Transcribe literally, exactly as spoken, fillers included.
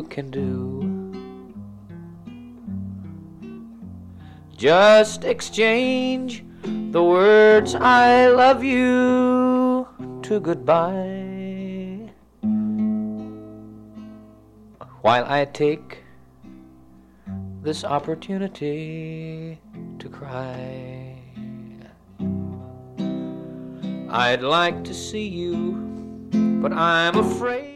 you can do. Just exchange the words I love you to goodbye, while I take this opportunity to cry. I'd like to see you, but I'm afraid